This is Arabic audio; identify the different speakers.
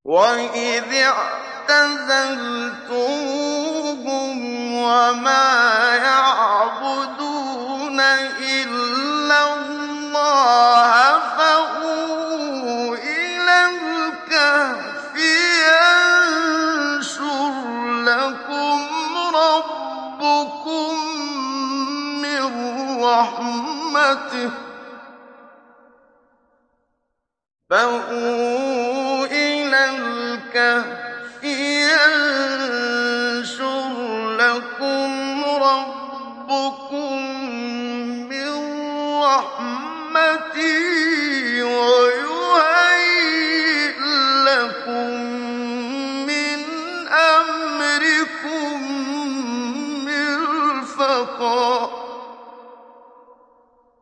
Speaker 1: وَإِذِ اعْتَزَلْتُمُوهُمْ وَمَا يَعْبُدُونَ إِلَّا اللَّهَ فَأْوُوا إِلَى الْكَهْفِ يَنشُرْ لَكُمْ رَبُّكُم مِّن رَّحْمَتِهِ ۚ فَأْوُوا إِلَى الْكَهْفِ